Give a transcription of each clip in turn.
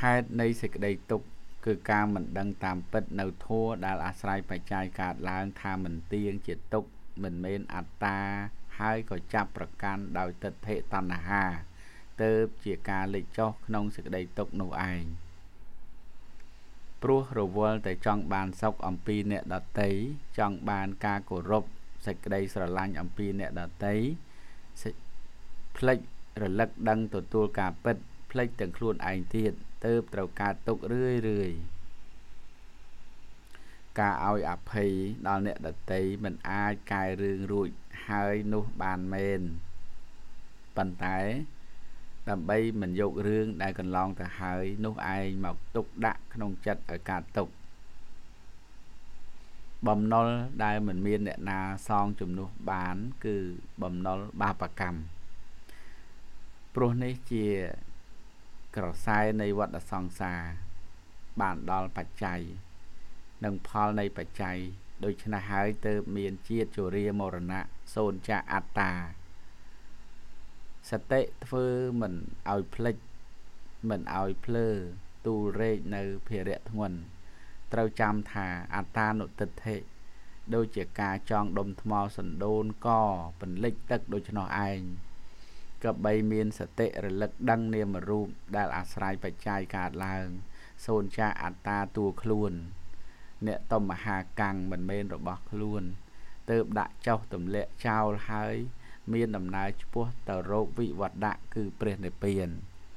ตในសេចក្តីទុក្ខគឺការមិនដឹងតាមពិតនៅធម៌ដែលអាស្រ័យបច្ច័យកើតឡើងថាមិនទៀងជាទុក្ខមិនមែនអត្តាហើយក៏ចាប់ប្រកាន់ដោយទិដ្ឋិតណ្ហាទើបជាការលេចចុះក្នុងសេចក្តីទុក្ខនោះឯងព្រោះរវល់តែចង់បានសុខអំពីអ្នកដទៃចង់បានការគោរពសេចក្តីស្រឡាញ់អំពីអ្នកដទៃភ្លេចរលឹកដឹងទទួលការពិតភ្លេចទាំងខ្លួនឯងទៀតទើបត្រូវការទុក្ខរឿយការឲ្យអភ័យដល់អ្នកដទៃមិនអាចកែរឿងរួចហើយនោះបានមែនប៉ុន្តែដើម្បីមិនយករឿងដែលកន្លងទៅហើយនោះឯងមកទុកដាក់ក្នុងចិត្តឲ្យកើតទុក្ខបំណុលដែលមិនមានអ្នកណាសងជំនួសបានគឺបំណុលបាបកម្មព្រោះនេះជាក្រសែនៃវដ្តសង្សារបានដល់បច្ច័យនិងផលនៃបច្ច័យដូច្នេះហើយទើបមានជាតិជរាមរណៈសូន្យចាអត្តាសតិធ្វើមិនឲ្យភ្លេចមិនឲ្យភ្លើទូលរែកនៅភារៈធ្ងន់ត្រូវចាំថាអត្តានុទិដ្ឋិដូចជាការចងដុំថ្មសណ្ដូនកពន្លិចទឹកដូច្នោះឯងក៏បីមានសតិរលឹកដឹងនាមរូបដែលអាស្រ័យបច្ច័យកើតឡើងសូន្យចាអត្តាតួខ្លួនអ្នកតមហាកាំងមិនមែនរបស់ខ្លួនទើបដាក់ចុះទម្លាក់ចោលហើយមានដំណើរឆ្ពោះទៅរកវិវត្តៈគឺព្រះនិព្វាន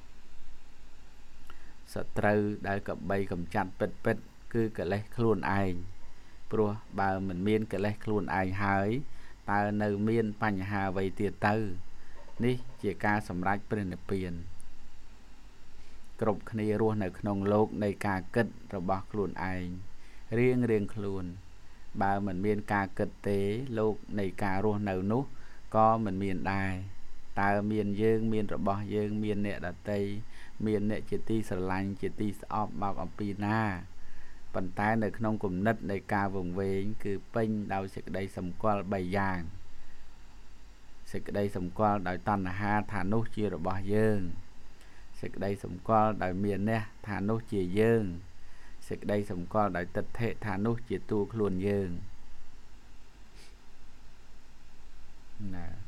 សត្រូវដែលកបីកំចាត់ពិតពិតគឺកិលេសខ្លួនឯងព្រោះបើមិនមានកិលេសខ្លួនឯងហើយតើនៅមានបញ្ហាអ្វីទៀតទៅនេះជាការសម្រេចព្រះនិព្វានគ្រប់គ្នារស់នៅក្នុងលោកនៃការគិតរបស់ខ្លួនឯងរៀងខ្លួនបើមិនមានការគិតទេលោកនៃការរស់នៅនោះក៏មិនមានដែរតើមានយើងមានរបស់យើងមានអ្នកដទៃមានអ្នកជាទីស្រឡាញ់ជាទីស្អប់មកអំពីណាប៉ុន្តែនៅក្នុងគំនិតនៃការវង្វេងគឺពេញដោយសេចក្តីសម្គាល់3យ៉ាងសេចក្តីសម្គាល់ដោយតណ្ហាថានោះជារបស់យើងសេចក្តីសម្គាល់ដោយមានះថានោះជាយើងសេចក្តីសម្គាល់ដោយទិដ្ឋិថានោះជាតួខ្លួនយើងណា